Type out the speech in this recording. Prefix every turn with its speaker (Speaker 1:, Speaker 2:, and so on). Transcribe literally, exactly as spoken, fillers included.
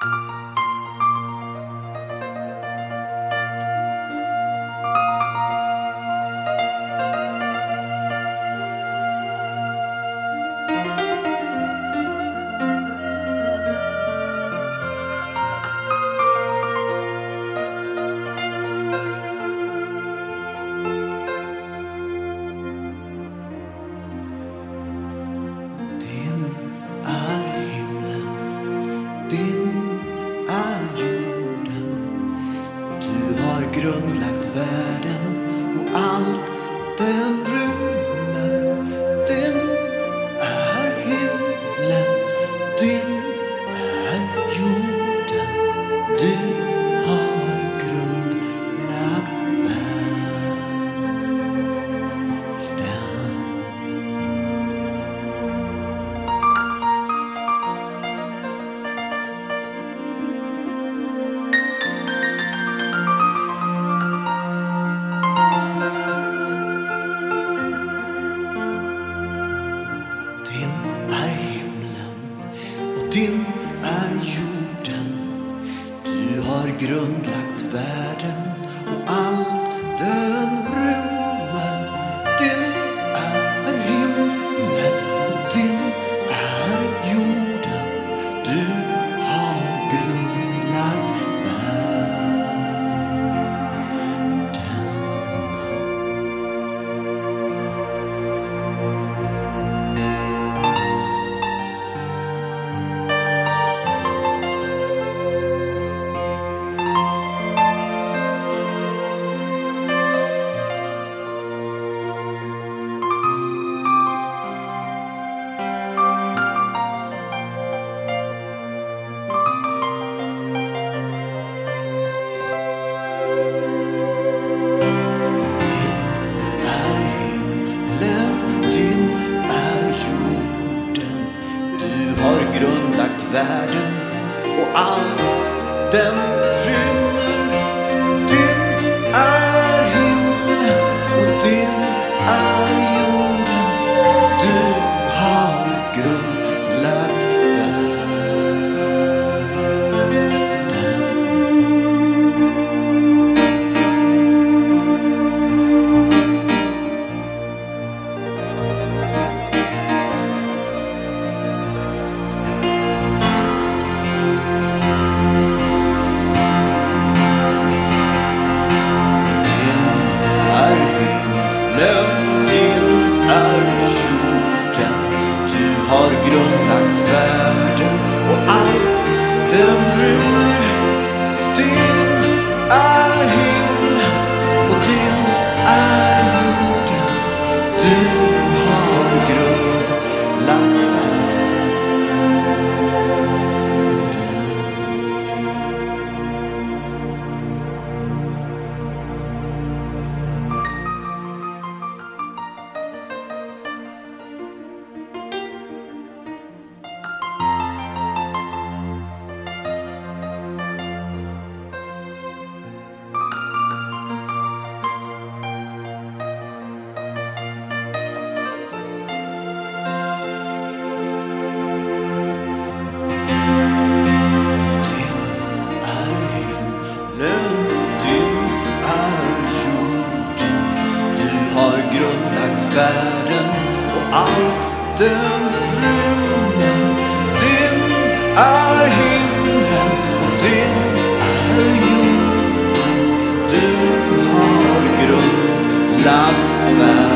Speaker 1: Grundlagt världen och allt den rymmer. Din är himlen, din är jorden. Du har grundlagt världen. Din är jorden, du har grundlagt världen och allt den rymmer. Din är himlen och din är jorden, du har grundlagt världen. Grundlagt världen och allt den rymmer. Din är himlen och din är jorden. Du har grundlagt världen. Har grundlagt världen och allt den rymmer. Din är himlen och din är jorden. Du har grundlagt världen. Grundlagt världen och allt den rymmer. Din är himlen och din är jorden. Du har grundlagt världen.